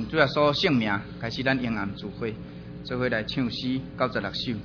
奉主耶稣圣名，开始咱迎暗聚会，做伙来唱诗96首。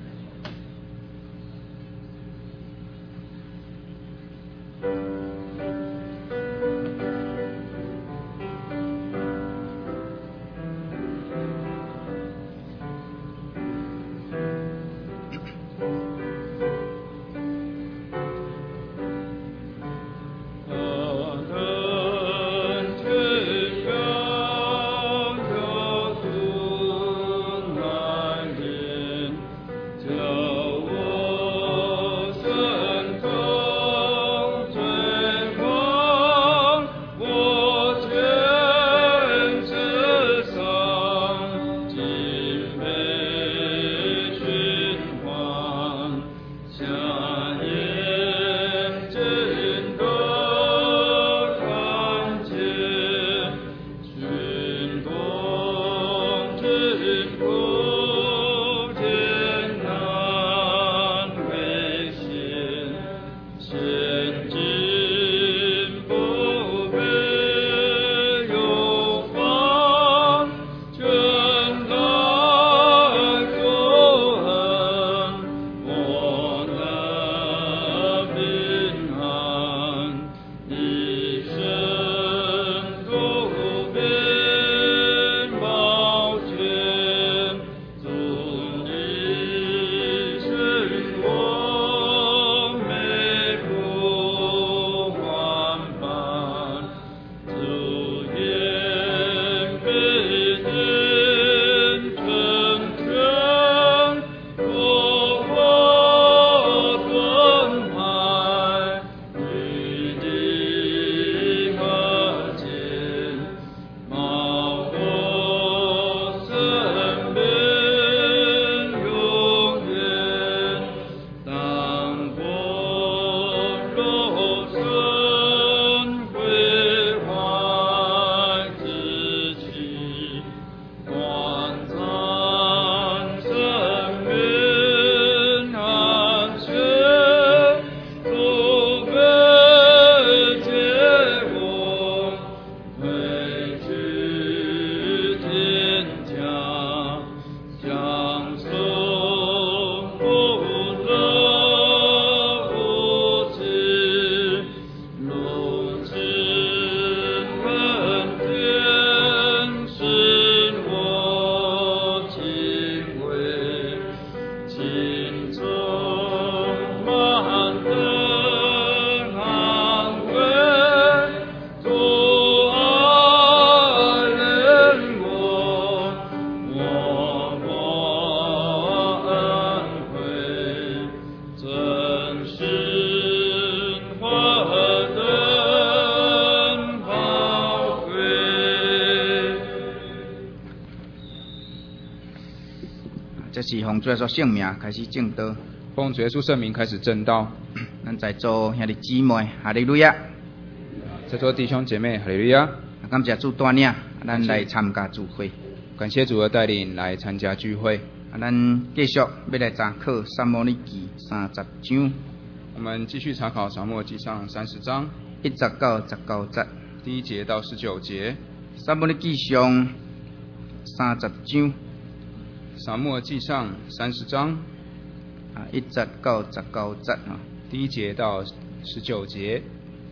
这是奉主耶稣圣名开始正道， 奉主耶稣圣名开始正道。 咱在座兄弟姊妹，哈利路亚！ 在座弟兄姐妹，哈利路亚！ 感谢主带领，咱来参加聚会。 感谢主的带领来参加聚会。 咱继续要来查考撒母耳记30章。 我们继续查考撒母耳记上30章 1节到19节， 第1节到19节。 撒母耳记上30章。 撒母耳记上30章 1节到19节第1节到19节。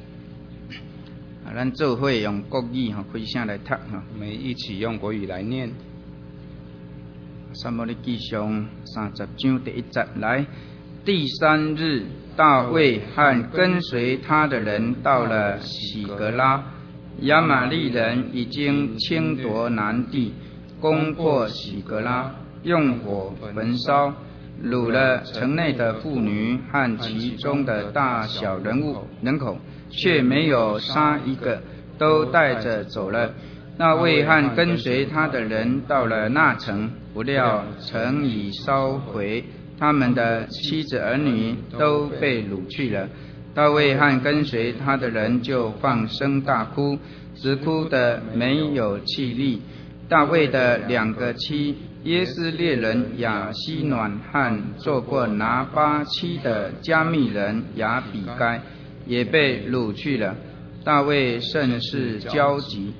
咱做伙用国语开声来读我们一起用国语来念。 撒母耳记上30章第1节来。第3日，大卫和跟随他的人到了喜格拉，亚玛利人已经侵夺南地，攻破喜格拉，用火焚烧，掳了城内的妇女和其中的大小人口，却没有杀一个，都带着走了。大卫和跟随他的人到了那城，不料城已烧毁，他们的妻子儿女都被掳去了。大卫和跟随他的人就放声大哭，直哭得没有气力。大卫的2个妻耶斯列人亚希暖和做过拿巴妻的加密人亚比该也被掳去了。大卫甚是焦急，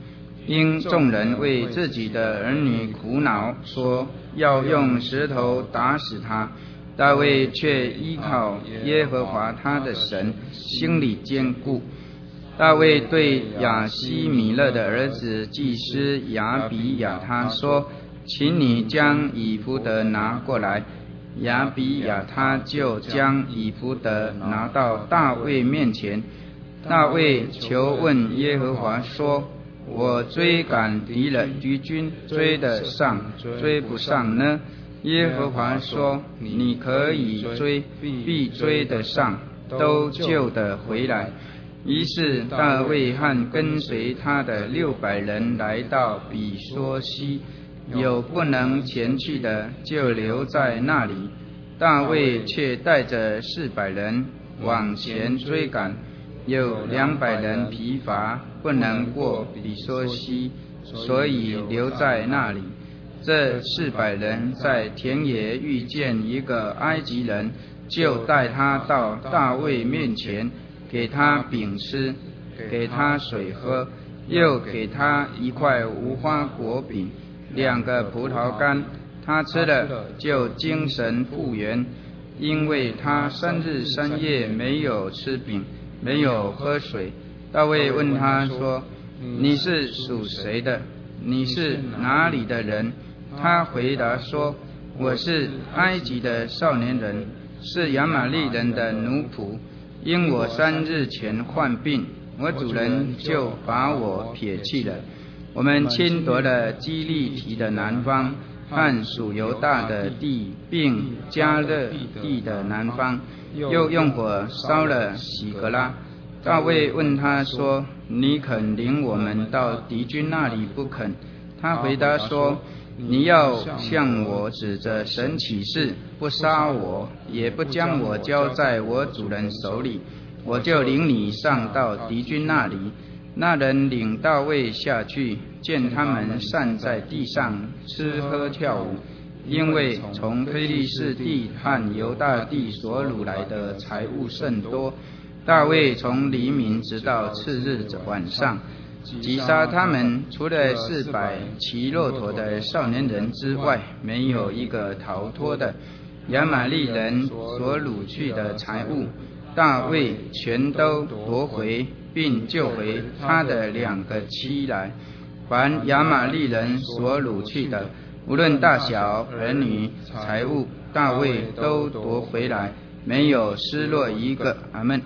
因众人为自己的儿女苦恼，说要用石头打死他。大卫却依靠耶和华他的神，心里坚固。大卫对亚希米勒的儿子祭司亚比亚他说：请你将以弗得拿过来。亚比亚他就将以弗得拿到大卫面前。大卫求问耶和华说：我追赶敌军追得上追不上呢？耶和华说：你可以追，必追得上，都救得回来。于是大卫和跟随他的600人来到比梭西，有不能前去的，就留在那里。大卫却带着400人往前追赶，有200人疲乏，不能过比梭西，所以留在那里。这400人在田野遇见一个埃及人，就带他到大卫面前，给他饼吃，给他水喝，又给他一块无花果饼，2个葡萄干。他吃了就精神复原，因为他3日3夜没有吃饼，没有喝水。大卫问他说：你是属谁的？你是哪里的人？他回答说：我是埃及的少年人，是亚玛利人的奴仆。因我3日前患病，我主人就把我撇弃了。我们侵夺了基利提的南方和属犹大的地，并加勒地的南方，又用火烧了喜格拉。大卫问他说：你肯领我们到敌军那里不肯？他回答说：你要向我指着神起誓，不杀我，也不将我交在我主人手里，我就领你上到敌军那里。那人领大卫下去，见他们散在地上吃喝跳舞，因为从非利士地和犹大地所掳来的财物甚多。大卫从黎明直到次日晚上，击杀他们，除了400骑骆驼的少年人之外，没有一个逃脱的。亚玛利人所掳去的财物，大卫全都夺回，并救回他的2个妻来。凡亚玛利人所掳去的，无论大小儿女财物，大卫都夺回来，没有失落一个。阿们。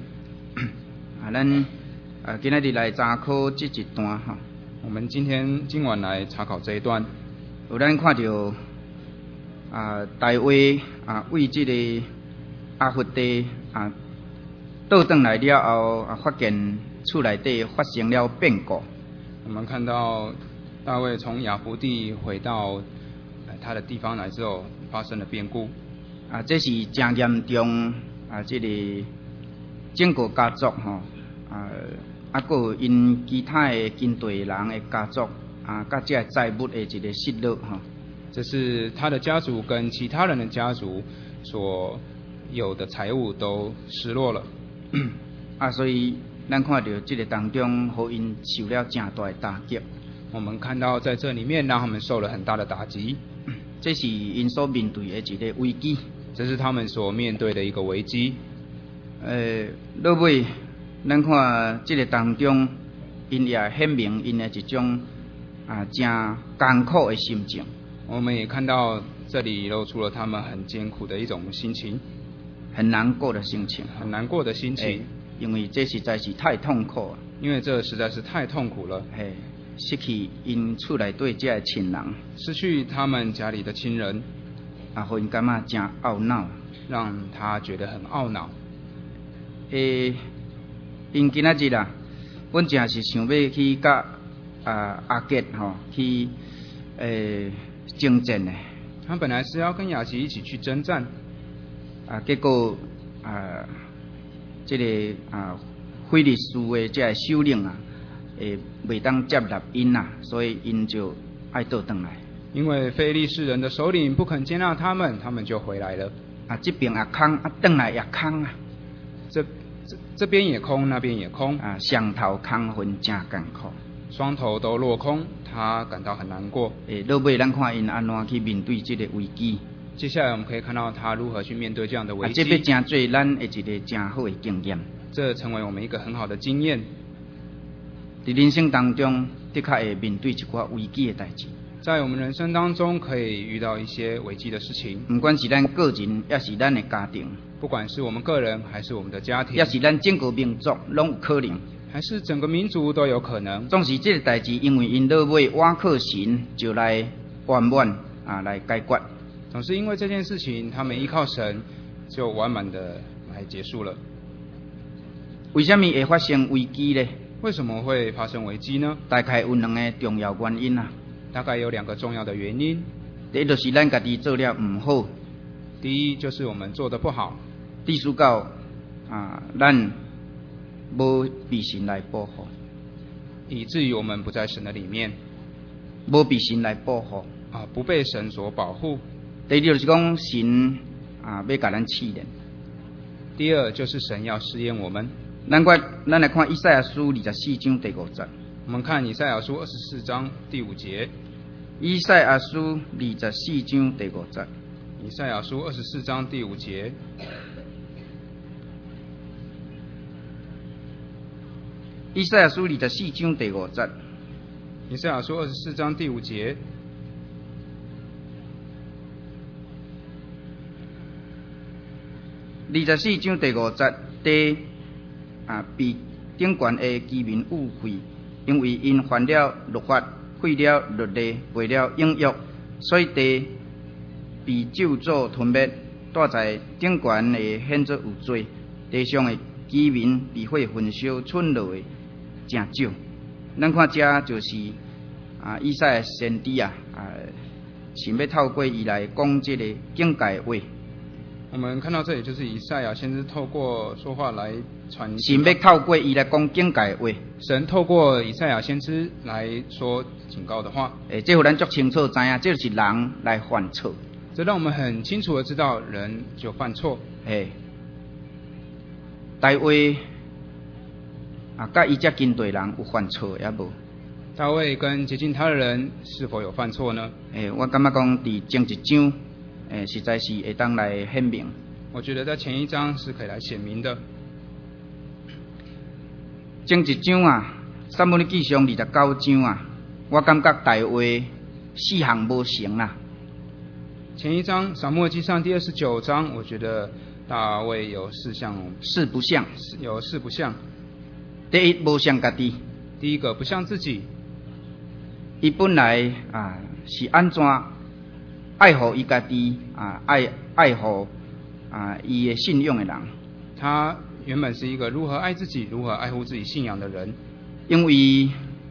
咱今天来查考这一段哈。 我们今晚来查考这一段。 有咱看到大卫为这个阿弗地倒转来了后发现厝内底发生了变故。 我们看到大卫从亚弗地回到他的地方来之后，发生了变故。 这是真严重这个整个家族吼有因其他的军队人的家族甲这债务的一个失落吼。 这是他的家族跟其他人的家族所有的财物都失落了。 所以咱看到这个当中，互因受了真大的打击。 我们看到在这里面，让他们受了很大的打击。 这是因所面对的一个危机。 这是他们所面对的一个危机。 落尾，咱看这个当中，因也显明因的一种真艰苦的心情。 我们也看到这里露出了他们很艰苦的一种心情， 很难过的心情， 很难过的心情。 因为这实在是太痛苦了。 因为这实在是太痛苦了。 失去因厝内对这的亲人， 失去他们家里的亲人， 互因感觉真懊恼， 让他觉得很懊恼。 因今仔日啦，阮正是想要去甲阿杰去征战的。 他本来是要跟雅琪一起去征战， 结果这个菲利斯的这个首领袂当接纳因所以因就爱倒转来。 因为非利士人的首领不肯接纳他们，他们就回来了。 这边也空，转来也空这边也空，那边也空。 上头空分真艰苦。 双头都落空，他感到很难过。 落尾咱看因安怎去面对这个危机。 接下来我们可以看到他如何去面对这样的危机。 这要成做咱的一个真好的经验。 这成为我们一个很好的经验。 在人生当中，的确会面对一寡危机的代志。 在我们人生当中，可以遇到一些危机的事情。 不管是咱个人，也是咱的家庭， 不管是我们个人还是我们的家庭， 也是咱整个民族，拢有可能。 还是整个民族都有可能。 总是这个代志，因为因落尾倚靠神，就来圆满来解决。 总是因为这件事情，他们依靠神，就完满的来结束了。 为什么会发生危机呢？ 为什么会发生危机呢？ 大概有两个重要原因啊。 大概有2个重要的原因。 第一就是咱家己做了唔好。 第一就是我们做得不好。 第四到咱无被神来保护， 以至于我们不在神的里面， 无被神来保护不被神所保护。 第二就是讲神要甲咱试炼。 第二就是神要试验我们。 咱来看以赛亚书24章第5节。 我们看以赛亚书24章第5节。 以赛亚书24章第5节。 以赛亚书24章第5节。 以赛亚书24章第5節。 以赛亚书24章第5節。 24章第5節，地被頂懸的居民誤會，因為因犯了律法，廢了律例，違了應約，所以地被咒詛吞滅，住在頂懸的顯作有罪，地上的居民被火焚燒，剩落的真少。咱看這就是以賽亞先知想要透過伊來講這個警戒話。 我們看到這裡就是以賽亞先知透過說話來傳。 神要透過伊來講警戒話。 神透過以賽亞先知來說警告的話。 這互咱足清楚知影，這就是人來犯錯。 這讓我們很清楚的知道人就犯錯。 大衛甲伊隻軍隊人有犯錯也無？ 大衛跟接近他的人是否有犯錯呢？ 我感覺講佇前一章，實在是會當來顯明。 我覺得在前一章是可以來顯明的。 前一章撒母耳記上29章我感覺大衛4項無成啦。 前一章撒母耳記上第29章，我覺得大衛有4不像。有4不像。 第一，無像家己。 第一個不像自己。 伊本來是安怎愛護伊家己愛護伊的信仰的人。 他原本是一個如何愛自己、如何愛護自己信仰的人。 因為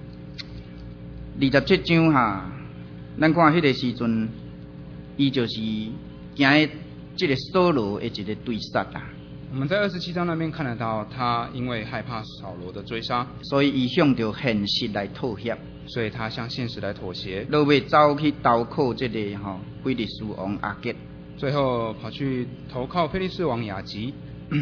27章咱看迄個時陣，伊就是行這個掃羅的一個追殺啦。 我們在27章那邊看得到，他因為害怕掃羅的追殺， 所以伊向着現實來妥協。 所以他向現實來妥協， 落尾走去投靠這個非利士王亞吉， 最後跑去投靠非利士王亞吉。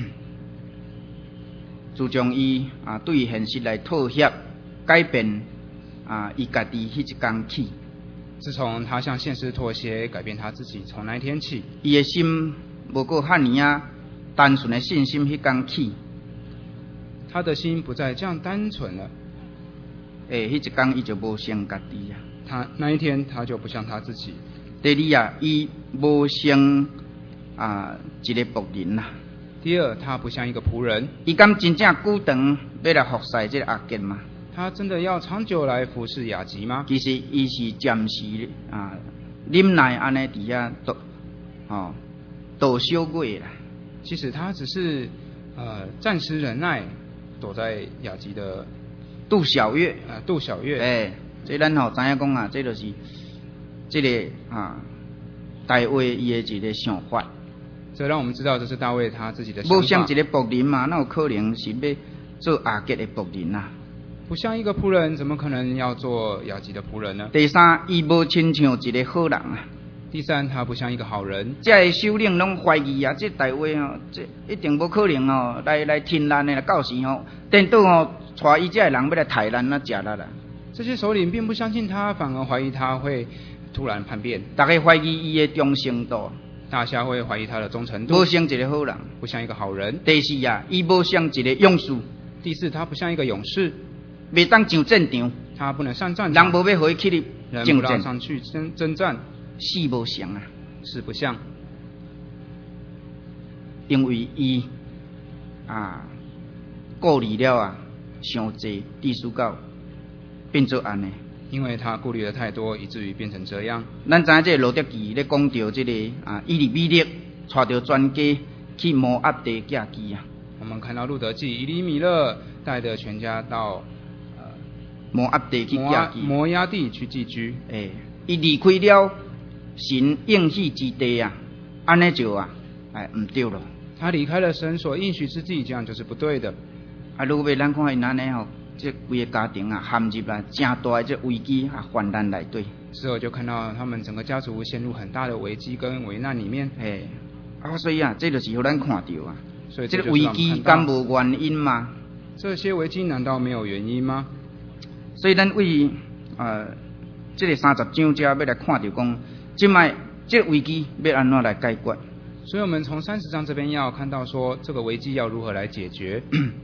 自從伊對現實來妥協，改變伊家己迄一天起。 自從他向現實妥協，改變他自己，從那一天起， 伊的心無過遐爾單純的信心迄天起， 他的心不再這樣單純了。 迄一天伊就無像家己他那一天他就不像他自己。 第二伊無像一個僕人啦。 第二，他不像一個僕人。 伊敢真正久長要來服侍這個亞吉嗎？ 他真的要長久來服侍亞吉嗎？ 其實伊是暫時忍耐安尼佇遐度小月啦。 其實他只是暫時忍耐，躲在亞吉的度小月。 度小月。 這咱知影講這就是這個大衛伊的一個想法。 這讓我們知道這是大衛他自己的想法。 無像一個僕人嘛，哪有可能是要做亞吉的僕人啊？ 不像一個僕人，怎麼可能要做亞吉的僕人呢？ 第三，伊無親像一個好人啊。 第三，他不像一個好人。 這個首領攏懷疑這大衛這一定無可能來聽咱的，到時電倒帶伊這個人要來殺咱食咱啦。 这些首领并不相信他，反而怀疑他会突然叛变。 大家怀疑伊的忠诚度， 大家会怀疑他的忠诚度， 无像一个好人， 不像一个好人。 第四啊，伊无像一个勇士。 第四，他不像一个勇士， 未当上战场， 他不能上战场， 人无要互伊去哩征战， 上去征战， 是无像啊， 是不像， 因为伊顾虑了啊，伤济，致使到变做安尼。 因为他顾虑的太多，以至于变成这样。 咱知影这罗德记咧讲到这个伊利米勒带着全家去摩押地寄居啊。 我们看到路德记，以利米勒带着全家到摩押地去寄居， 摩押地去寄居。 伊离开了神应许之地啊，安尼就唔对咯。 他离开了神所应许之地，这样就是不对的。 如果咱看因安尼吼，这规个家庭陷入了真大的这危机患难内底。 之后就看到他们整个家族陷入很大的危机跟危难里面。 所以这就是互咱看到啊。 所以这个危机敢无原因吗？ 这些危机难道没有原因吗？ 所以咱为这个30章遮要来看到讲，即摆这个危机要安怎来解决？ 所以我们从30章这边要看到说，这个危机要如何来解决。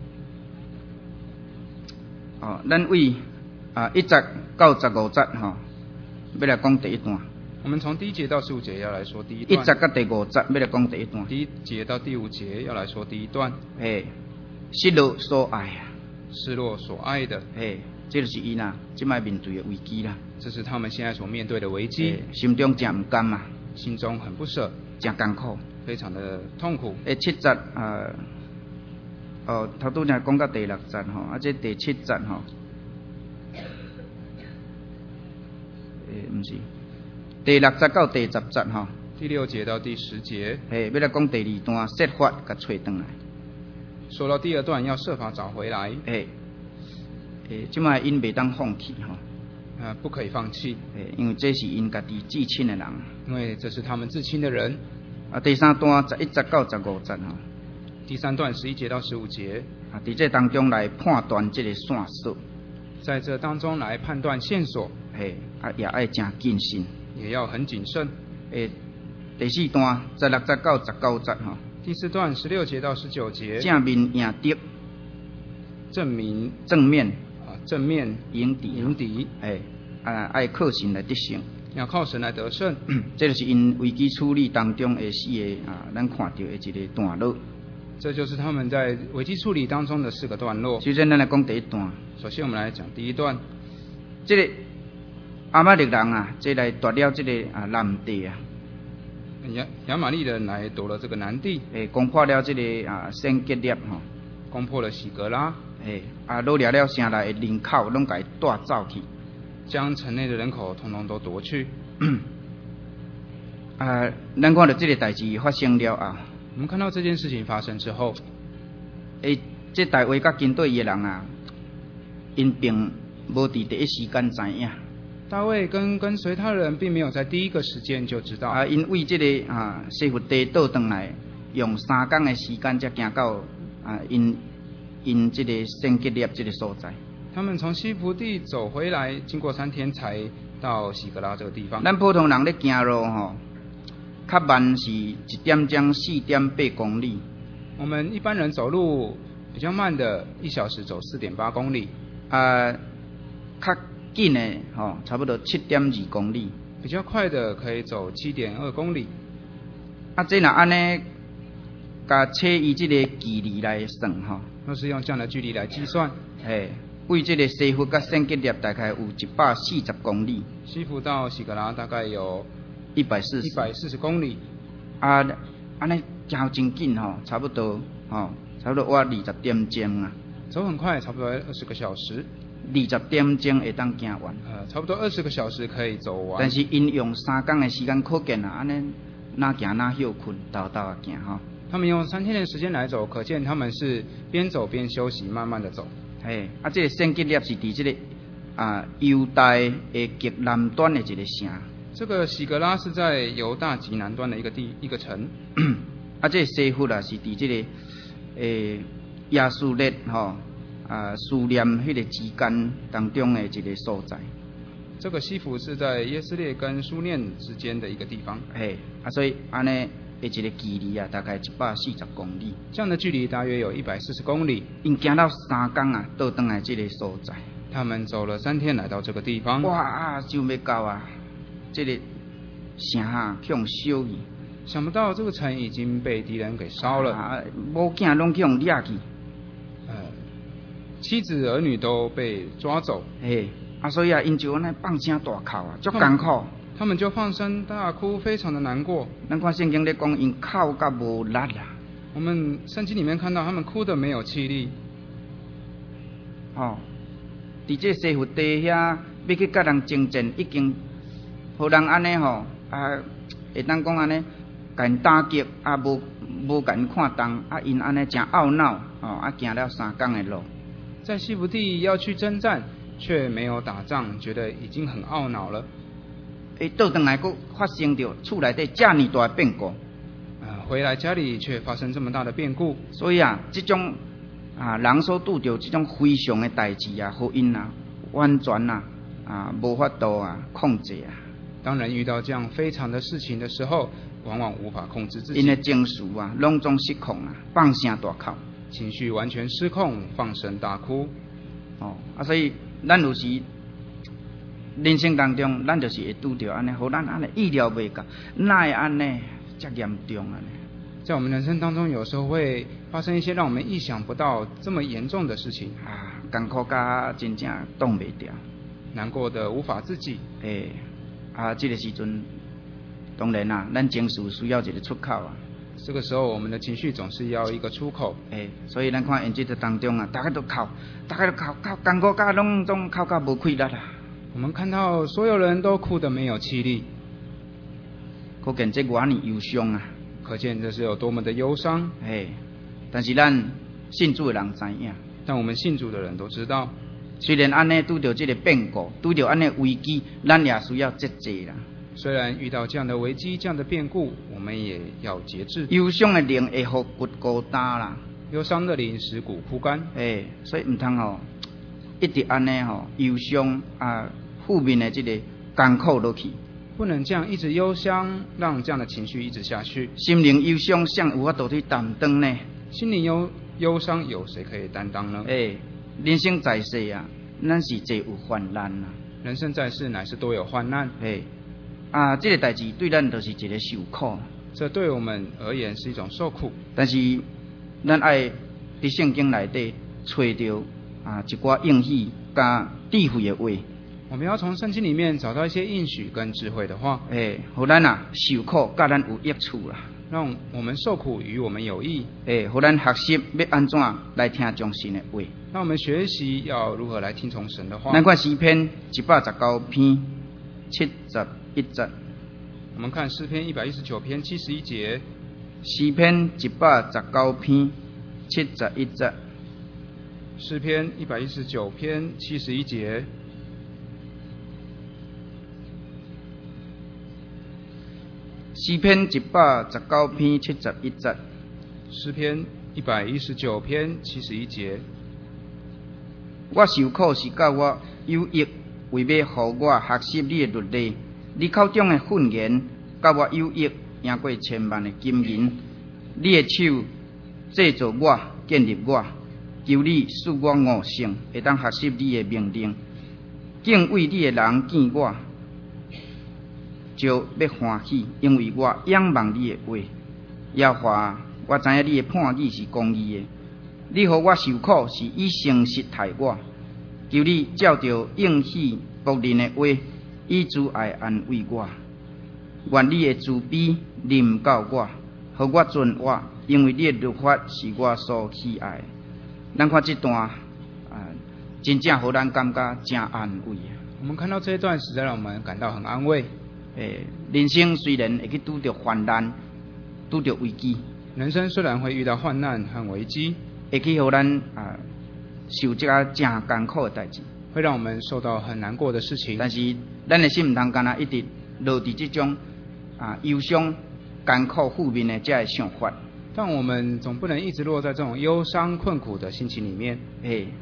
咱为1节到15节要来讲第一段。 我们从第1节到15节要来说第一段。 1节到第5节要来讲第一段。 第1节到第5节要来说第一段。 失落所爱啊， 失落所爱的。 这就是伊啦，即摆面对的危机啦。 这是他们现在所面对的危机。 心中真唔甘啊， 心中很不舍， 真艰苦， 非常的痛苦。 7节头拄才讲到第6节这第7节唔是第6节到第10节第6节到第10节， 要来讲第2段，设法甲找回来。 说到第2段，要设法找回来。 即摆因袂当放弃不可以放弃。 因为这是因家己至亲的人。 因为这是他们至亲的人。 第3段11节到15节第3段11节到15节。 伫这当中来判断这个线索。 在这当中来判断线索。 也爱真谨慎， 也要很谨慎。 第4段16节到19节第4段16节到19节。 正面赢得，正面赢敌，爱靠神来得胜， 要靠神来得胜。 这就是因危机处理当中的4个咱看到的一个段落。 这就是他们在危机处理当中的4个段落。 首先，咱来讲第一段。 首先，我们来讲第1段。 这个亚玛力人这来夺了这个南地亚玛力人来夺了这个南地， 攻破了这个圣吉列攻破了喜格拉， 掳掠了城内的人口，拢甲伊带走去， 将城内的人口统统都夺去。 咱看到这个代志发生了我们看到这件事情发生之后， 这大卫甲军队的人因并无伫第一时间知影。 大卫跟随他的人并没有在第一个时间就知道。 因为这个西弗地倒转来，用3天的时间才行到因这个圣吉列这个所在。 他们从西弗地走回来，经过3天才到喜格拉这个地方。 咱普通人咧行路较慢是1点钟4.8公里。 我们一般人走路比较慢的，1小时走4.8公里。 较紧的差不多7.2公里。 比较快的可以走7.2公里。 这若安尼，甲测伊这个距离来算若是用这样的距离来计算， 为这个西弗甲圣吉列大概有140公里。 西弗到喜格拉大概有 140 公里。 安尼走真紧差不多我20点钟走很快，差不多20个小时。 20点钟会当行完。 差不多20个小时可以走完。 但是因用3天的时间，可见安尼哪行哪休困，倒行他们用3天的时间来走，可见他们是边走边休息，慢慢的走。 这个圣吉列是伫这个犹大的极南端的一个城。 这个喜格拉是在犹大极南端的一个城。 这个西弗是伫这个亚述列思念迄个之间当中的一个所在。 这个西弗是在耶斯列跟书念之间的一个地方。 嘿，所以安尼的一个距离大概140公里。 这样的距离大约有140公里。 因行到3天倒转来这个所在。 他们走了3天来到这个地方。 哇，就要到这个城向烧去。 想不到这个城已经被敌人给烧了。 某囝拢向掠去。 妻子儿女都被抓走。 嘿，所以因就安尼放声大哭足艰苦。 他们就放声大哭，非常的难过。 咱看圣经咧讲，因哭甲无力啦。 我们圣经里面看到他们哭得没有气力。 伫这西弗地遐要去甲人征战，已经互人安尼会当讲安尼，甲因打击无甲因看重，因安尼真懊恼，行了3天的路。 在西弗地要去征战，却没有打仗，觉得已经很懊恼了。 倒转来佫发生着厝内底这么大的变故。 回来家里却发生这么大的变故。 所以这种人所拄着这种非常的代志互因完全无法度控制当人遇到这样非常的事情的时候，往往无法控制自己。 因的情绪拢总失控放声大哭， 情绪完全失控，放声大哭。 所以咱有时人生当中，咱就是会拄着安尼，互咱安尼意料未到，哪会安尼遮严重安尼？ 在我们人生当中，有时候会发生一些让我们意想不到这么严重的事情。 艰苦甲真正挡袂掉， 难过的无法自己。 这个时阵，当然咱情绪需要一个出口这个时候，我们的情绪总是要一个出口。 所以咱看因这个当中大家都哭，艰苦甲拢总哭甲无气力我们看到所有人都哭得没有气力， 可见这多么忧伤可见这是有多么的忧伤。 但是咱信主的人知影， 但我们信主的人都知道， 虽然安尼拄着这个变故，拄着安尼危机，咱也需要节制啦。 虽然遇到这样的危机、这样的变故，我们也要节制。 忧伤的灵会互骨孤单啦， 忧伤的灵使骨枯干。 所以唔通一直安尼忧伤负面的这个艰苦落去。 不能这样一直忧伤，让这样的情绪一直下去。 心灵忧伤，谁有法度去担当呢？ 心灵忧伤，有谁可以担当呢？ 人生在世咱是侪有患难人生在世乃是多有患难。 这个代志对咱就是一个受苦。 这对我们而言是一种受苦。 但是咱爱伫圣经内底找到一寡应许甲智慧的话。 我们要从圣经里面找到一些应许跟智慧的话， 互咱受苦甲咱有益处啦， 让我们受苦与我们有益， 互咱学习要安怎来听从神的话， 让我们学习要如何来听从神的话。 咱看诗篇119篇71节， 我们看诗篇119篇71节， 诗篇119篇71节， 诗篇119篇71节。 诗篇119篇71节， 诗篇119篇71节。 我受苦是甲我有益，为要互我学习你的律例。你口中的训言甲我有益，赢过千万的金银。你的手制作我，建立我，求你使我悟性，会当学习你的命令。敬畏你的人见我，就要欢喜，因为我仰望你的话。耶和华，我知影你的判语是公义的，你予我受苦是以诚实待我。求你照着应许仆人的话，以慈爱安慰我。愿你的慈悲临到我，予我存活，因为你的律法是我所喜爱的。咱看这段真正予咱感觉真安慰。 我们看到这一段，实在让我们感到很安慰。 人生虽然会去拄着患难，拄着危机， 人生虽然会遇到患难和危机， 会去予咱受这个真艰苦的代志， 会让我们受到很难过的事情。 但是咱的心唔通干一直落伫这种忧伤、艰苦、负面的这个想法。 但我们总不能一直落在这种忧伤、困苦的心情里面。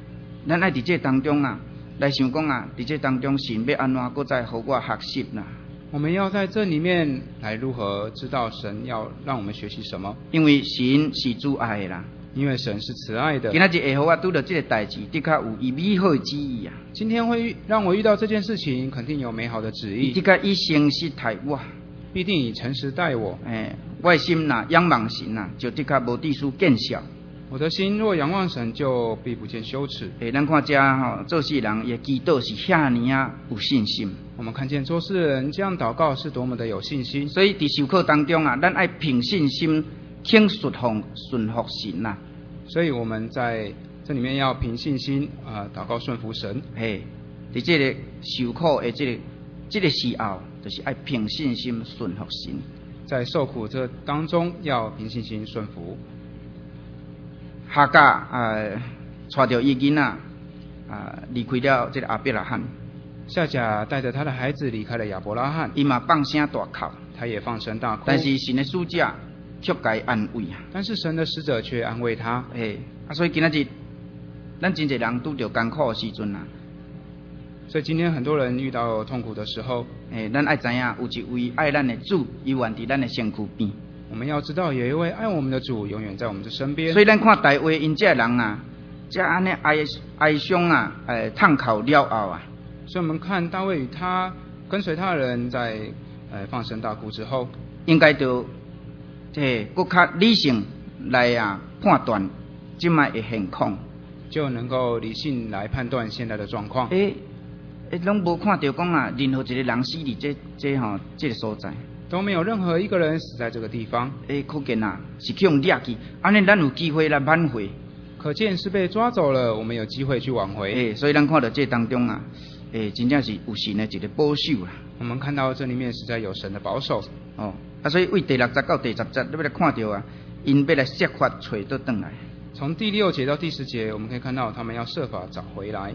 咱爱伫这当中啊，来想讲啊，伫这当中神要安怎搁再互我学习啦？ 我们要在这里面来如何知道神要让我们学习什么？ 因为神是主爱的啦。 因为神是慈爱的。 今仔日会互我拄到这个代志，的确有伊美好的旨意啊。 今天会让我遇到这件事情，肯定有美好的旨意。 的确以诚实待我， 必定以诚实待我。 我的心呐仰望神呐，就的确无地书见笑。 我的心若仰望神，就必不见羞耻。 咱看这做事人也祈祷是遐尼啊有信心。 我们看见做事人这样祷告是多么的有信心。 所以伫受课当中啊，咱爱凭信心请顺服神呐。 所以我们在这里面要凭信心祷告顺服神。 伫这个受苦的这个时候，就是爱凭信心顺服神。 在受苦这当中，要凭信心顺服。 哈甲带着伊囡仔离开了这个亚伯拉罕。 夏甲带着他的孩子离开了亚伯拉罕， 伊嘛放声大哭， 他也放声大哭。 但是神的使者却该安慰啊。 但是神的使者却安慰他。 所以今仔日咱真侪人拄着艰苦的时阵啊。 所以今天很多人遇到痛苦的时候， 咱爱知影有一位爱咱的主，伊原伫咱的身躯边。 我们要知道有一位爱我们的主，永远在我们的身边。 所以咱看大卫因这人啊，这安尼哀伤啊，叹口了后啊。 所以我们看大卫与他跟随他的人在放声大哭之后， 应该就更较理性来判断即卖的现况， 就能够理性来判断现在的状况。 拢无看到讲啊，任何一个人死伫这个所在。 都没有任何一个人死在这个地方。 可见啊，是去用掠去，安尼咱有机会来挽回。 可见是被抓走了，我们有机会去挽回。 所以咱看到这当中啊，真正是有神的一个保守啦。 我们看到这里面实在有神的保守。 所以为第6节到第10节，你要来看到啊，因要来设法找倒转来。 从第6节到第10节，我们可以看到他们要设法找回来。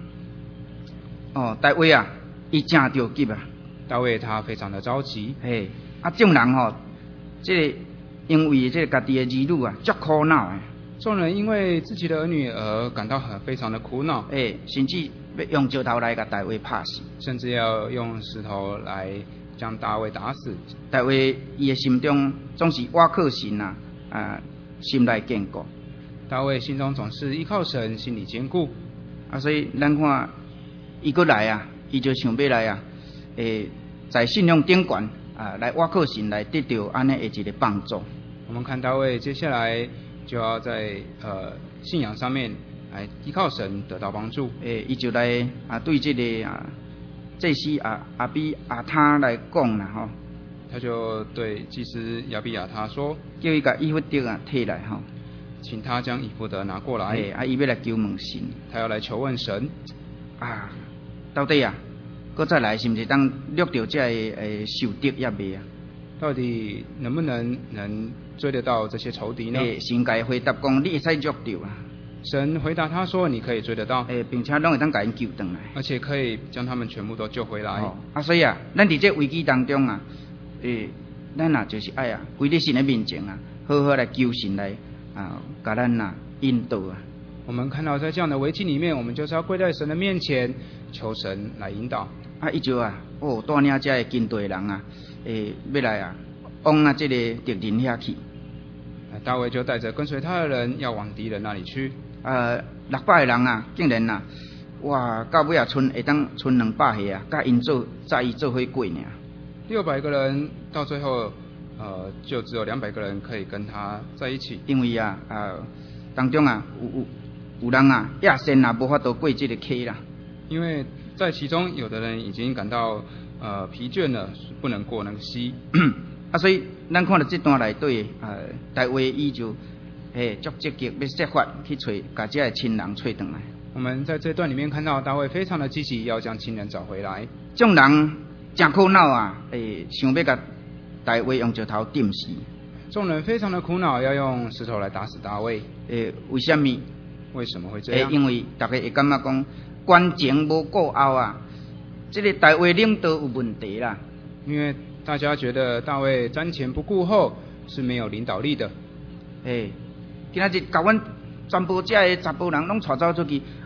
大卫啊，伊真着急啊。 大卫他非常的着急。 众人这个因为这个家己的儿女啊，足苦恼的。 众人因为自己的儿女而感到非常的苦恼。 甚至要用石头来把大卫拍死， 甚至要用石头来将大卫打死。 大卫伊的心中总是倚靠神啊，心内坚固。 大卫心中总是依靠神，心里坚固。 所以咱看伊过来啊，伊就想要来啊，在信仰顶悬来倚靠神来得到安尼的一个帮助。 我们看大卫接下来就要在信仰上面来依靠神得到帮助。 伊就来对这个祭司亚比亚他来讲啦他就对祭司亚比亚他说， 叫伊把以弗得摕来请他将以弗得拿过来。 伊要来求问神， 他要来求问神到底搁再来是不是当掠到这个仇敌也未啊？ 到底能不能追得到这些仇敌呢？ 神该回答讲，你会使捉到啊。 神回答他说，你可以追得到， 并且拢会当把因救回来， 而且可以将他们全部都救回来。 所以咱伫这危机当中咱就是爱归伫神的面前好好来求神来甲咱引导啊。 我们看到在这样的危机里面，我们就是要跪在神的面前，求神来引导。 伊就带领这个军队人要来往这个敌人遐去。 大卫就带着跟随他的人要往敌人那里去。 600个人竟然哇，到尾剩200个甲因在伊做伙过呢。 600个人到最后就只有200个人可以跟他在一起。 因为当中有人亚身无法度过这个溪啦。 因为在其中有的人已经感到疲倦了，不能过那个溪。 所以咱看到这段内底大卫伊就足积极要设法去找把这个亲人找回来。 我们在这段里面看到大卫非常的积极，要将亲人找回来。 众人真苦恼想要把大卫用石头钉死。 众人非常的苦恼，要用石头来打死大卫。 为什么？ 为什么会这样？ 因为大家会感觉讲官前无顾后这个大卫领导有问题啦。 因为大家觉得大卫瞻前不顾后，是没有领导力的。 今仔日甲阮全部这个查甫人拢带走出去，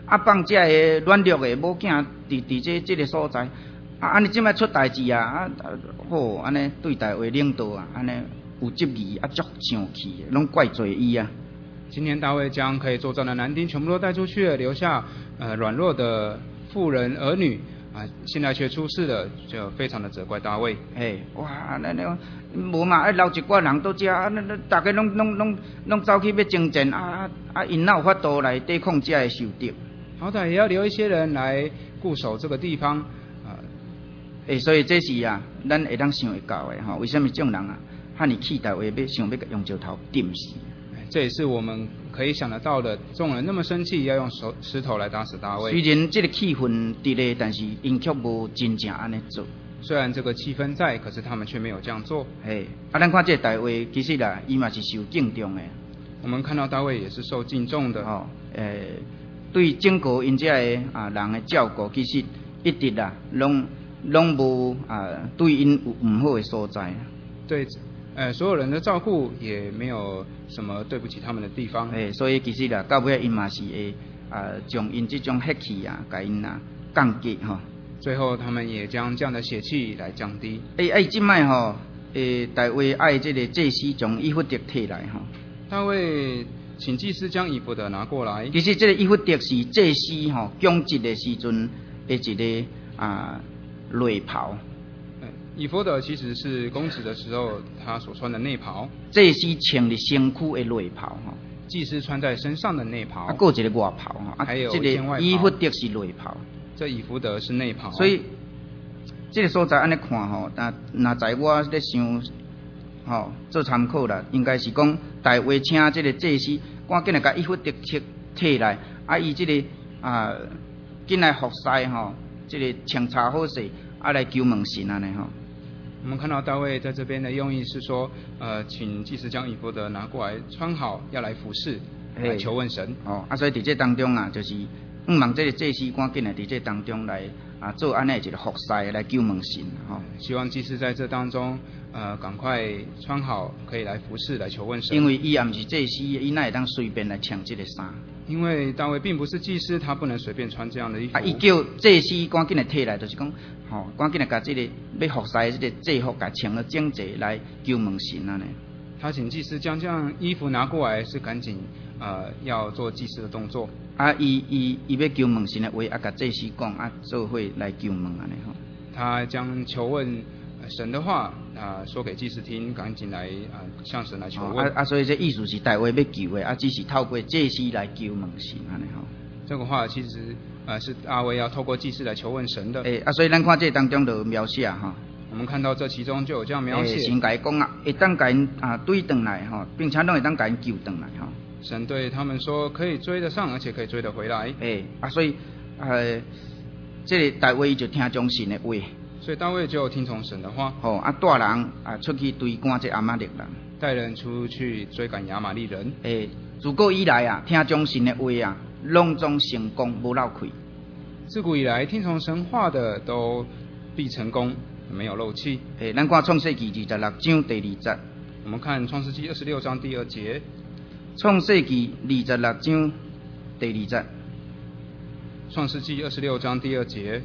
放这个软弱的某囝伫这个所在，安尼即摆出代志啊，好安尼对大卫领导啊，安尼有质疑足生气，拢怪罪伊啊。 今天大卫将可以作战的男丁全部都带出去了，留下软弱的妇人儿女啊，现在却出事了，就非常的责怪大卫。 哇，无嘛，留一寡人到遮，大家拢走去要征战因哪有法度来抵抗这的仇敌？ 好歹也要留一些人来固守这个地方所以这是啊，咱会当想会到的为什么众人啊，哈尼气大卫要想要用石头钉死？ 这也是我们可以想得到的，众人那么生气，要用石头来打死大卫。 虽然这个气氛伫咧，但是因却无真正安尼做。 虽然这个气氛在，可是他们却没有这样做。 咱看这个大卫，其实啦，伊嘛是受敬重的。 我们看到大卫也是受敬重的。 对整个因这个人的照顾，其实一直啦，拢无对因有唔好的所在。 对，所有人的照顾也没有什么对不起他们的地方。 所以其实啦，到尾因嘛是会将因这种血气甲因降低吼。 最后他们也将这样的血气来降低。 即摆大卫爱这个祭司将以弗得摕来吼。 大卫请祭司将以弗得拿过来。 其实这个以弗得是祭司供职的时阵的一个内袍。 以弗得其实是公职的时候他所穿的内袍。 祭司穿的身躯的内袍祭司穿在身上的内袍。 还有一个外袍还有这个以弗得是内袍。 这以弗得是内袍。 所以这个所在安尼看那在我咧想做参考啦，应该是讲大卫请这个祭司赶紧来甲以弗得摕来，伊这个紧来服侍这个穿插好势来求问神安尼我们看到大卫在这边的用意是说，请祭司将以弗得拿过来穿好，要来服侍，来求问神。 所以伫这当中就是望这个祭司赶紧来伫这当中来做安尼一个服侍来求问神希望祭司在这当中赶快穿好，可以来服侍，来求问神。 因为伊也不是祭司，伊哪会当随便来穿这个衫？ 因为大卫并不是祭司，他不能随便穿这样的衣服。 伊叫祭司赶紧来摕来，就是讲赶紧来把这个要服侍这个制服，甲穿了整齐来求问神安尼。 他请祭司将这样衣服拿过来，是赶紧要做祭司的动作。 伊要求问神的话，甲祭司讲做伙来求问安尼他将求问神的话说给祭司听，赶紧来向神来求问。 所以这意思是大卫要求的，只是透过祭司来求问神安尼这个话其实是大卫要透过祭司来求问神的。 所以咱看这当中就描写我们看到这其中就有这样描写。 神甲伊讲会当甲因追转来并且拢会当甲因救转来神对他们说可以追得上，而且可以追得回来。 所以这个大卫就听从神的话。 所以大卫就听从神的话。 带人出去追赶这亚玛力人， 带人出去追赶亚玛力人。 自古以来听从神的话拢总成功，无漏气。 自古以来听从神话的都必成功，没有漏气。 咱看创世纪26章第2节。 我们看创世纪26章第2节。 创世纪26章第2节。 创世纪26章第2节。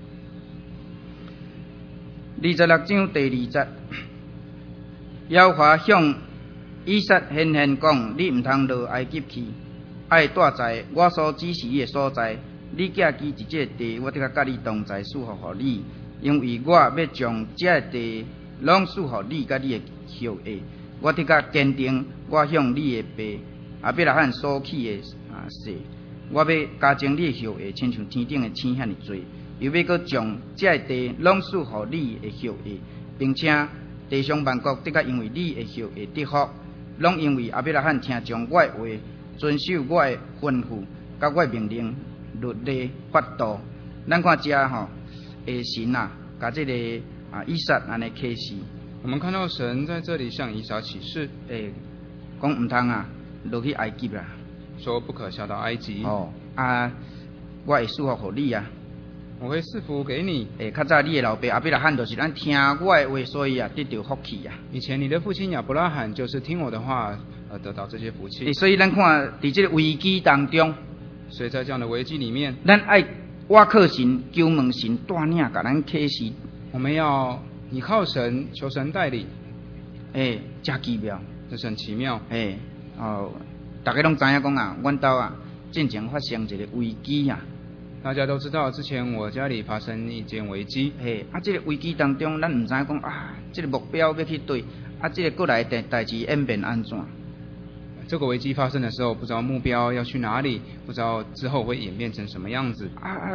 26章第2节，耶和华向以撒显现讲：你唔通落埃及去，爱住在我所指示你的所在。你寄居伫这地，我得甲你同在，赐福互你，因为我要将这地拢赐互你甲你的后裔。我得甲坚定我向你的爸亚伯拉罕所起的誓，我要加增你的后裔，亲像天顶的星遐尼多。又要阁将这地拢赐互你的后裔，并且地上万国得甲因为你的后裔得福，拢因为亚伯拉罕听从我的话，遵守我的吩咐，甲我的命令、律例、法度。咱看这神甲这个以撒安尼启示。 我们看到神在这里向以撒启示， 讲唔通落去埃及啦， 说不可下到埃及。 我会赐福互你我会赐福给你。 较早你的老爸亚伯拉罕就是咱听我的话，所以得到福气以前你的父亲亚伯拉罕就是听我的话，得到这些福气。 所以咱看伫这个危机当中， 所以在这样的危机里面， 咱爱倚靠神、求问神带领，甲咱启示。 我们要依靠神，求神带领。 真奇妙。 这是很奇妙。 大家拢知影讲啊，阮兜啊，进前发生一个危机啊。 大家都知道，之前我家里发生一件危机。 这个危机当中，咱唔知讲啊，这个目标要去对，这个过来的代志演变安怎？ 这个危机发生的时候，不知道目标要去哪里，不知道之后会演变成什么样子。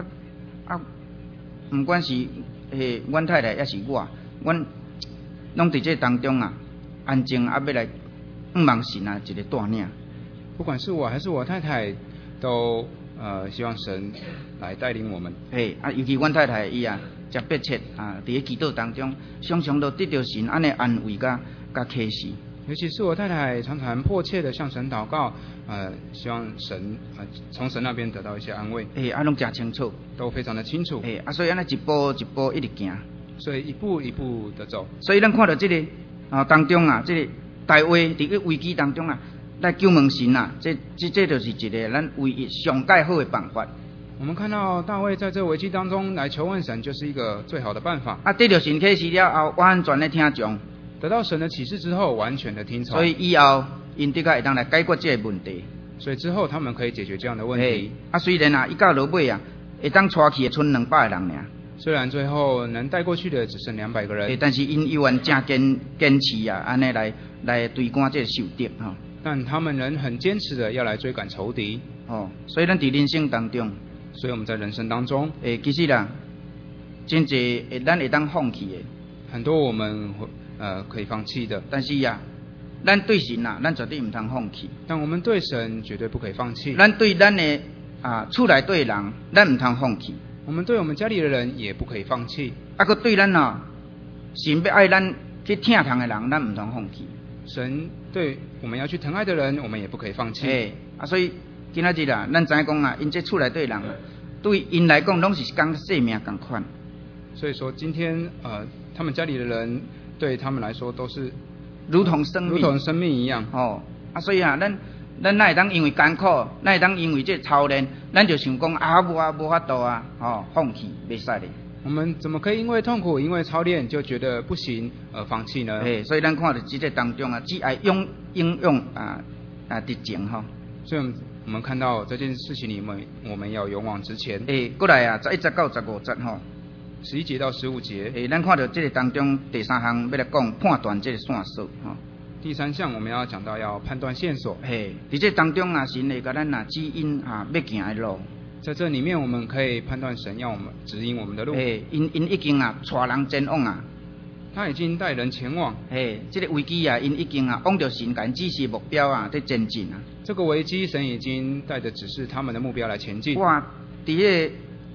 不管是阮太太也是我，阮拢伫这当中啊，安静要来望神啊一个带领。 不管是我还是我太太，都希望神来带领我们。 尤其阮太太伊啊，真迫切啊，伫咧祈祷当中，常常都得到神安尼安慰甲启示。 尤其是我太太常常迫切的向神祷告，希望神从神那边得到一些安慰。 拢真清楚， 都非常的清楚。 所以安尼一步一步一直行， 所以一步一步的走。 所以咱看到这个当中啊，这个大卫伫个危机当中啊，来求问神啊，这就是一个咱唯一上介好的办法。 我们看到大卫在这危机当中来求问神，就是一个最好的办法。 得到神启示了后，完全的听从。 得到神的启示之后，完全的听从。 所以以后因的确会当来解决这个问题。 所以之后他们可以解决这样的问题。 虽然啊，伊到落尾啊，会当带去的剩200个人尔。 虽然最后能带过去的只剩200个人。 但是因依然真坚持啊，安尼来追赶这个仇敌哈。 但他们仍很坚持的要来追赶仇敌。 所以咱伫人生当中， 所以我们在人生当中， 其实啦，真侪咱会当放弃的。很多我们可以放弃的， 但是呀，咱对神啊，咱绝对唔通放弃。 但我们对神绝对不可以放弃。 咱对咱的厝内对人，咱唔通放弃。 我们对我们家里的人也不可以放弃。 个对咱神要爱咱去疼痛的人，咱唔通放弃。 神对我们要去疼爱的人，我们也不可以放弃。 所以今仔日啊，咱知讲啊，因这厝内对人啊，对因来讲拢是讲生命共款。 所以说今天他们家里的人对他们来说都是如同生命一样。 所以啊，咱哪会当因为艰苦，哪会当因为这操练，咱就想讲无法度啊，放弃袂使的。 我们怎么可以因为痛苦、因为操练就觉得不行而放弃呢？ 所以咱看到这当中啊，只爱应用直前哈。 所以我们看到这件事情里面，我们要勇往直前。 过来啊，11节到15节哈。 11节到15节。 咱看到这个当中第3项要来讲判断这个线索哈。 第3项我们要讲到要判断线索。 在这当中啊，神会甲咱指引要行的路。 在这里面，我们可以判断神要我们指引我们的路。 因已经带人前往啊。 他已经带人前往。 这个危机啊，因已经往着神甲因指示目标啊，在前进啊。 这个危机，神已经带着指示他们的目标来前进。 哇，伫个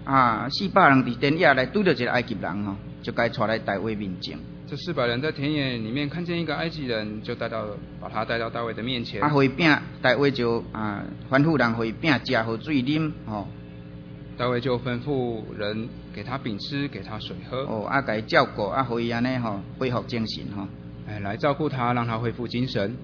400人伫田野来拄到一个埃及人吼，就该带来大卫面前。 这400人在田野里面看见一个埃及人，就把他带到大卫的面前。 回饼，大卫就吩咐人回饼食和水啉吼。 大卫就吩咐人给他饼吃，给他水喝。 给他照顾，回安尼吼，恢复精神吼。 来照顾他，让他恢复精神。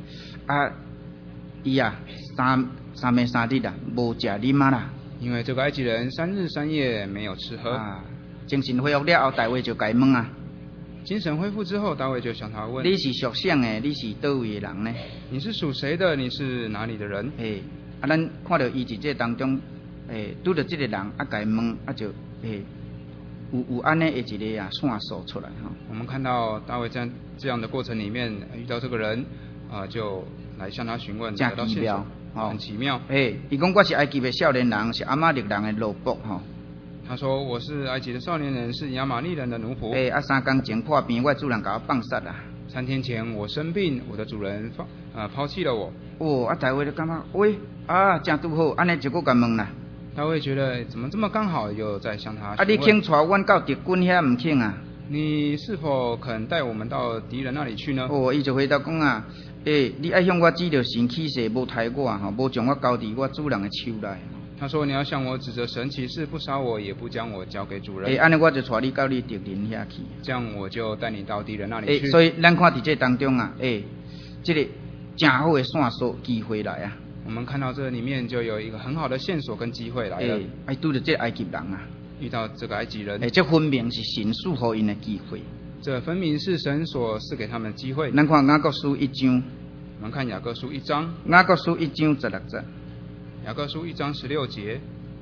伊三暝3日啦，无食啉啦。因为这个埃及人3日3夜没有吃喝。 精神恢复了后，大卫就甲伊问啊。 精神恢复之后，大卫就向他问： 你是属谁的？你是叨位的人呢？ 你是属谁的？你是哪里的人？ 咱看到伊伫这当中，拄到这个人，甲伊问，就有安尼的一个线索出来哈。 我们看到大卫在这样的过程里面遇到这个人，就来向他询问，得到线索，很奇妙。 伊讲我是埃及的少年人，是亚玛力人的奴仆哈。 他说我是埃及的少年人，是亚玛力人的奴仆。 3天前破病，我主人把我放杀啦。 3天前我生病，我的主人抛弃了我。 大卫就感觉真拄好，安尼就甲问啦。 大卫觉得怎么这么刚好，又在向他询问。 你肯带阮到敌军遐唔肯啊？ 你是否肯带我们到敌人那里去呢？ 伊就回答讲你爱向我指着神起誓，无杀我吼，无将我交伫我主人的手内。 他说：“你要向我指着神起誓，不杀我，也不将我交给主人。” 安尼我就带你到你敌人遐去。 这样我就带你到敌人那里去。 所以咱看伫这当中啊，这个真好的线索机会来啊。 我们看到这里面就有一个很好的线索跟机会来了。 拄着这埃及人啊， 遇到这个埃及人。 这分明是神赐予因的机会。 这分明是神所赐给他们的机会。 咱看雅各书1章。 我们看雅各书1章。 雅各书1章16节。 雅各书1章16节。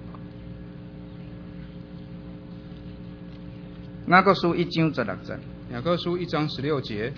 雅各书1章16节。 雅各书1章16节。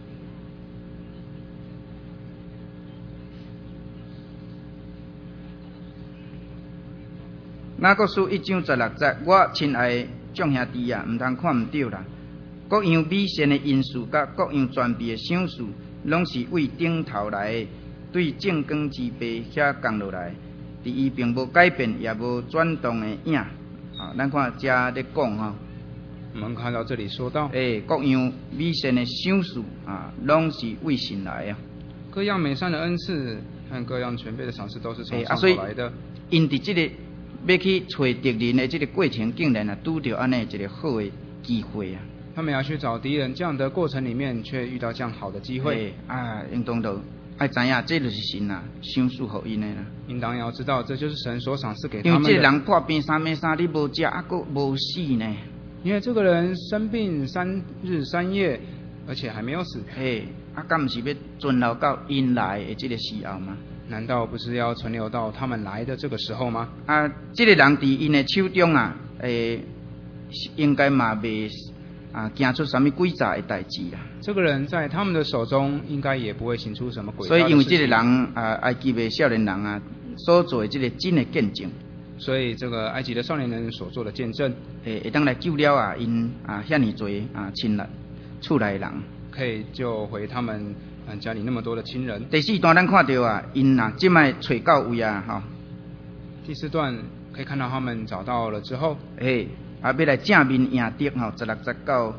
雅各书1章16节，我亲爱的众兄弟啊，唔通看唔到啦。各样美善的因素，甲各样全备的赏赐，拢是为顶头来的，对正光之辈遐降落来。伫伊并无改变，也无转动的影。啊，咱看遮咧讲哈。 我们看到这里说到， 各样美善的赏赐啊，拢是为神来啊。 各样美善的恩赐和各样全备的赏赐都是从上头来的。 因伫这个要去找敌人的这个过程，竟然拄到安尼一个好的机会啊！ 他们要去找敌人，这样的过程里面却遇到这样好的机会。 应当都爱知影，这就是神啊，赏赐予因的啦。 应当要知道，这就是神所赏赐给他们的。 因为这人破病3暝3日无食，还佫无死呢。 因为这个人生病3日3夜，而且还没有死。 敢毋是要存留到因来的这个时候吗？ 难道不是要存留到他们来的这个时候吗？ 这个人伫因的手中啊，应该嘛未行出什么诡诈的代志啦。 这个人在他们的手中，应该也不会行出什么诡诈的事情。 所以，因为这个人埃及的少年人啊，所做的这个真的见证。 所以，这个埃及的少年人所做的见证， 会当来救了因遐尼多亲人厝内人， 可以救回他们家里那么多的亲人。 第4段咱看到因即摆找到位吼。 第4段可以看到他们找到了之后， 要来正面赢敌吼，16节到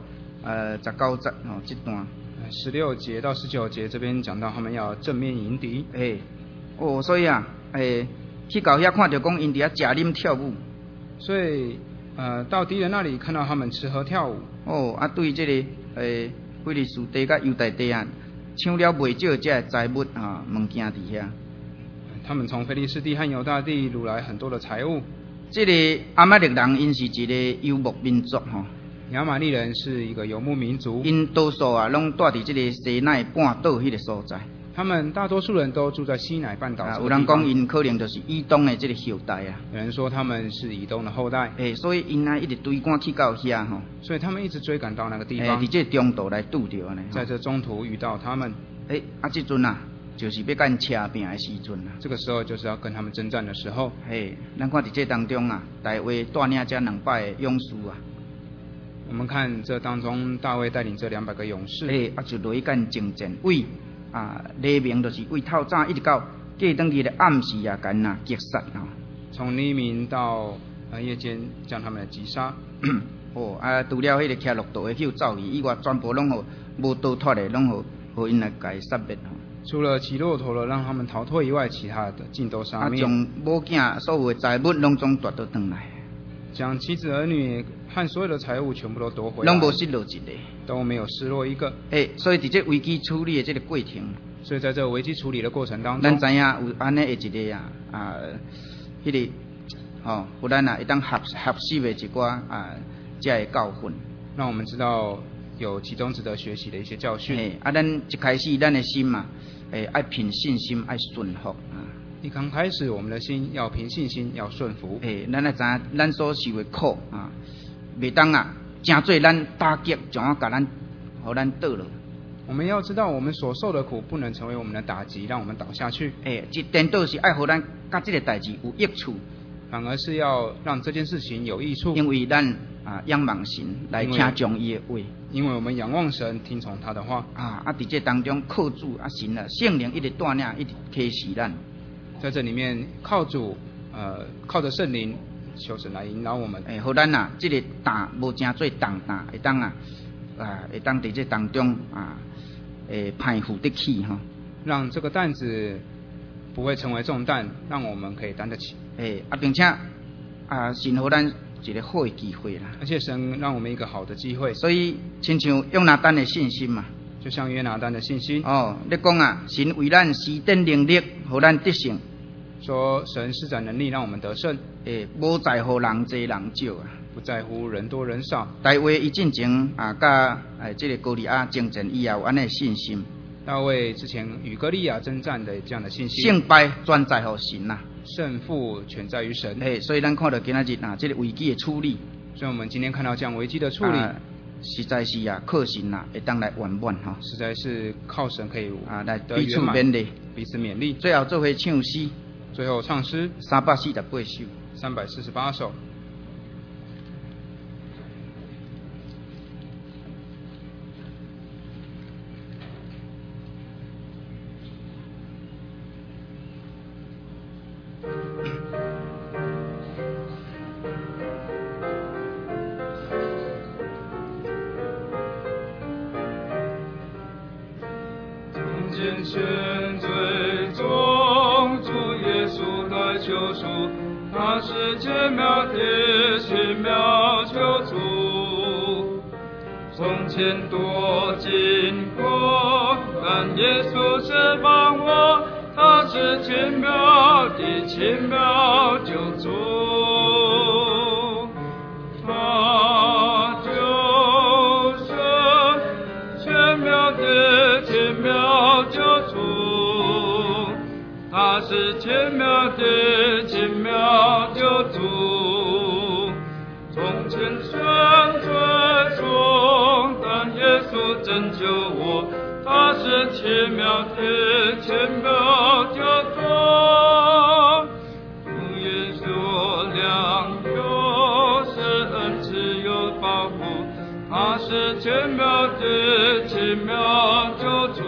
19节吼，这段 16节到19节这边讲到他们要正面迎敌。 所以去到遐看到讲因伫遐食啉跳舞。 所以到敌人那里看到他们吃喝跳舞。 对这个菲利士地甲犹大地啊，抢了袂少这财物物件伫遐。 他们从菲利士地和犹大地掳来很多的财物。 这个亚玛力人因是一个游牧民族吼。 亚玛力人是一个游牧民族。 因多数拢住伫这个西奈半岛迄个所在。 他们大多数人都住在西乃半岛。 有人讲因可能就是以东的这个后代啊。 有人说他们是以东的后代。 所以因一直追赶去到遐吼。 所以他们一直追赶到那个地方。 伫这中途来拄着呢。 在这中途遇到他们。 这阵就是要跟车拼的时阵啦。 这个时候就是要跟他们征战的时候。 咱看伫这当中大卫带领这200个勇士啊。 我们看这当中大卫带领这200个勇士。 就落去跟征战，为黎明就是为透早一直到过当日的暗时跟击杀从黎明到夜间将他们击杀。 除了迄个骑骆驼的去走去以外，全部拢互无逃脱的，拢互因来甲伊杀灭。 除了骑骆驼了让他们逃脱以外，其他的尽都杀灭。 将某囝所有的财物拢总夺倒转来， 将妻子儿女和所有的财物全部都夺回来， 拢无失落一个， 都没有失落一个。 所以伫这危机处理的这个过程， 所以在这危机处理的过程当中， 咱知影有安尼的一个迄个互咱会当学习的一寡这个教训， 让我们知道有其中值得学习的一些教训。 咱一开始咱的心爱凭信心，爱顺服一刚开始，我们的心要凭信心，要顺服。 咱知影咱所受的苦袂当真做咱打击，将甲咱，互咱倒落。 我们要知道，我们所受的苦不能成为我们的打击，让我们倒下去。 颠倒是爱互咱甲这个代志有益处， 反而是要让这件事情有益处。 因为咱仰望神来听从伊的话， 因为我们仰望神，听从他的话。 伫这当中靠主神圣灵一直带领，一直启示咱。 在这里面靠主，靠着圣灵，求神来引导我们。 互咱这个担无真做重担，会当伫这当中派负得起哈。 让这个担子不会成为重担，让我们可以担得起。 并且神互咱一个好的机会啦。 而且神让我们一个好的机会。 所以亲像约拿单的信心嘛。 就像约拿单的信心。 你讲神为咱施展能力，互咱得胜， 说神施展能力让我们得胜， 无在乎人多人少啊。 不在乎人多人少。 大卫伊进前甲这个歌利亚征战以后，安尼信心。 大卫之前与歌利亚征战的这样的信心， 胜败全在乎神呐， 胜负全在于神。 所以咱看到今仔日这个危机的处理， 所以我们今天看到这样危机的处理， 实在是靠神会当来圆满哈， 实在是靠神可以来彼此勉励， 彼此勉励。 最后做伙唱诗， 最后唱诗 348首 ，348首。 前最终主耶稣的救赎，他是奇妙的奇妙救主。从前多经过，但耶稣释放我，他是奇妙的奇妙救主。他就是奇妙的奇妙救主，他是奇妙的奇妙救主。从前生最终，但耶稣拯救我，他是奇妙的奇妙救主。主耶稣良有是恩慈有保护，他是奇妙的奇妙救主。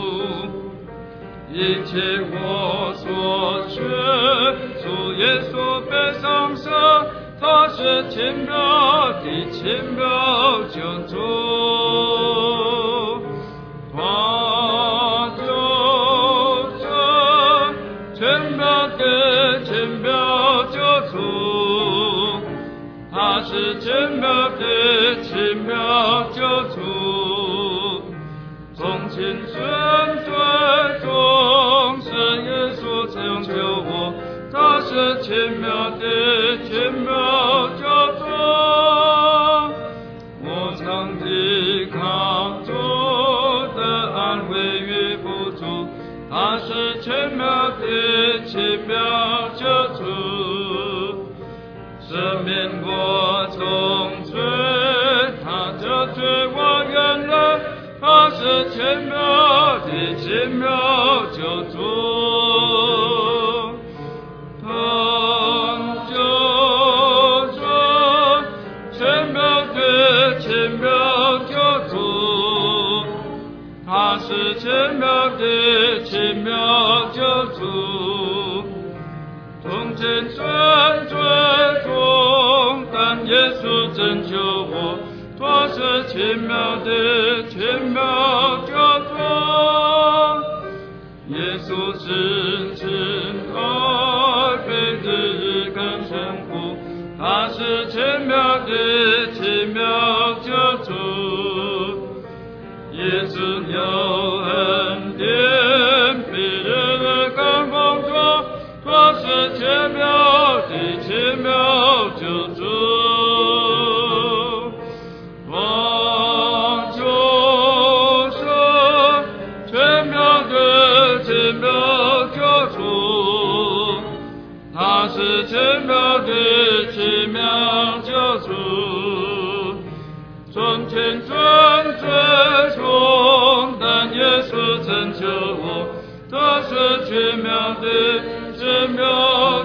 一切我所缺，主耶稣被上舍，他是奇妙的奇妙救主。他就是奇妙的奇妙救主，他是奇妙的奇妙救主。从前生最终是耶稣拯救我，他是奇妙的奇妙救主。我常依靠主的安慰与辅助，他是奇妙的奇妙救主。赦免我重罪，他救罪我原谅，他是奇妙的奇妙救主。他就是奇妙的奇妙救主，他是奇妙的奇妙救主。从前生最终，但耶稣拯救我，他是奇妙的奇妙救主。耶稣是真爱被日更深苦，他是奇妙的奇妙救主。耶稣有恩典比日更丰足，他是奇妙的奇妙救主。他就是奇妙的奇妙救主，他是奇妙的奇妙救主。从前生最终，但耶稣拯救我，他是奇妙的奇妙